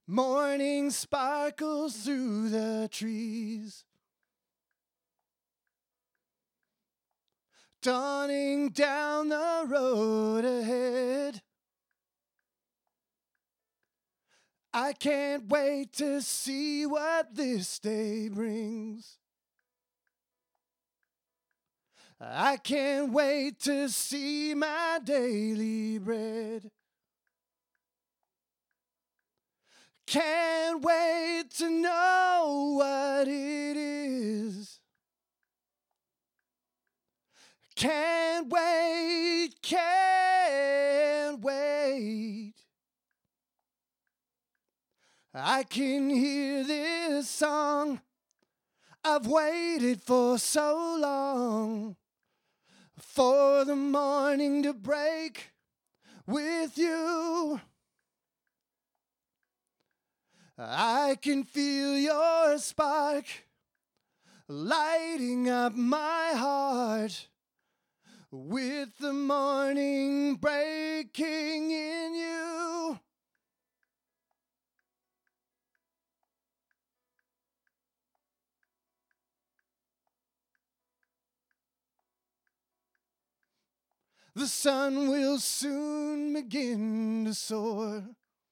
Morning sparkles through the trees, dawning down the road ahead. I can't wait to see what this day brings. I can't wait to see my daily bread. Can't wait to know what it is. Can't wait, can't wait. I can hear this song I've waited for so long, for the morning to break with you. I can feel your spark lighting up my heart, with the morning breaking in you. The sun will soon begin to soar,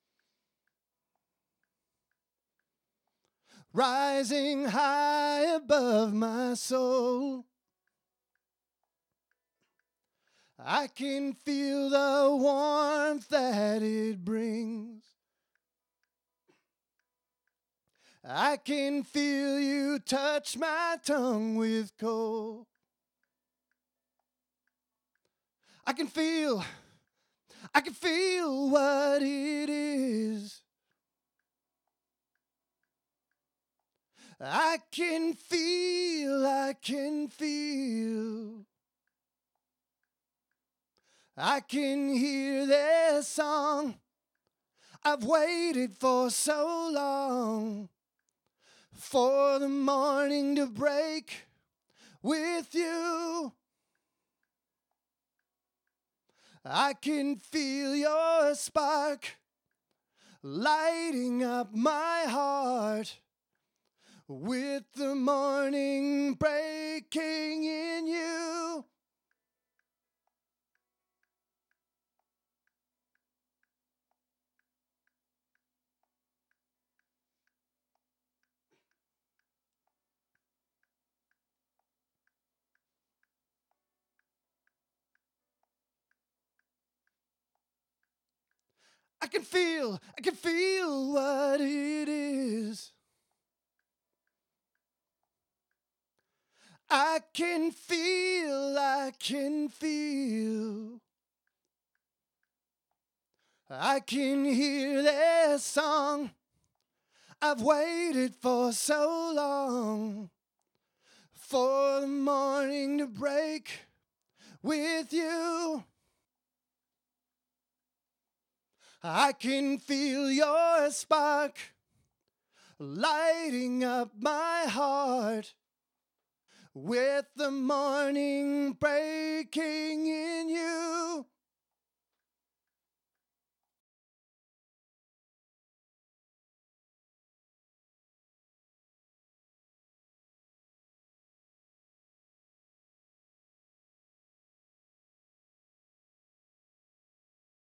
rising high above my soul. I can feel the warmth that it brings. I can feel you touch my tongue with cold. I can feel what it is. I can feel. I can hear this song I've waited for so long, for the morning to break with you. I can feel your spark lighting up my heart, with the morning breaking in you. I can feel what it is. I can feel. I can hear this song I've waited for so long, for the morning to break with you. I can feel your spark lighting up my heart, with the morning breaking in you.